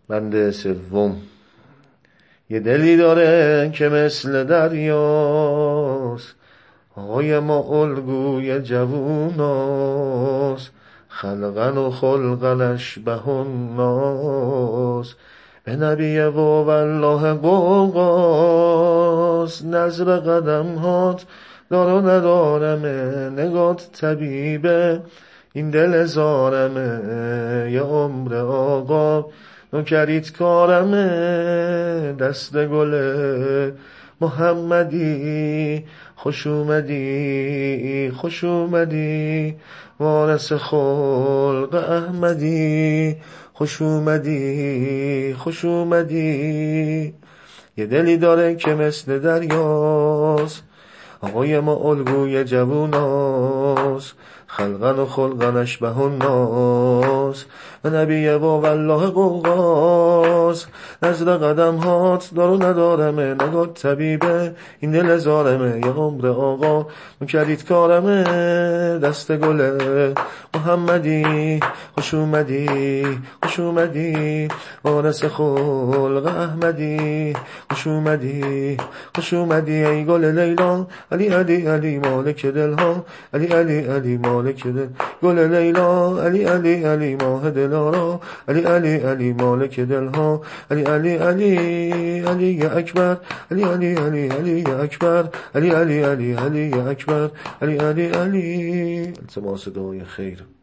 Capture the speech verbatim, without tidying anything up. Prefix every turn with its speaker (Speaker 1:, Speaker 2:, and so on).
Speaker 1: بند سوم. یه دلی داره که مثل دریاست، آقای ما الگوی جووناست، خلقن و خلقنش به الناس، به نبی و والله قوقاست. نظر قدم هات دار و ندارمه، نگات طبیبه این دل زارمه. یه عمر آقا نوکریت کارمه، دست گله محمدی خوش اومدی خوش اومدی، وارث خلق احمدی خوش اومدی خوش اومدی. یه دلی داره که مثل دریاست، آقای ما الگوی جووناست، خلقن و خلقنش به الناس، و نبی و والله قوقاست. نزد قدم هات دارو ندارمه، نگات طبیبه این دل زارمه. یه عمر آقا نکرید کارمه، دست گله محمدی خوش اومدی خوش اومدی، وارث خلق احمدی خوش اومدی خوش اومدی. ای گل لیلا علی علی علی مالک دلها، علی علی علی مالک دل، گل لیلا علی علی علی ماه دلارا، علی علی علی مالک دلها، علی علی علی علی اکبر، علی علی علی علی اکبر، علی علی علی علی اکبر، علی علی علی. التماس دعای خیر.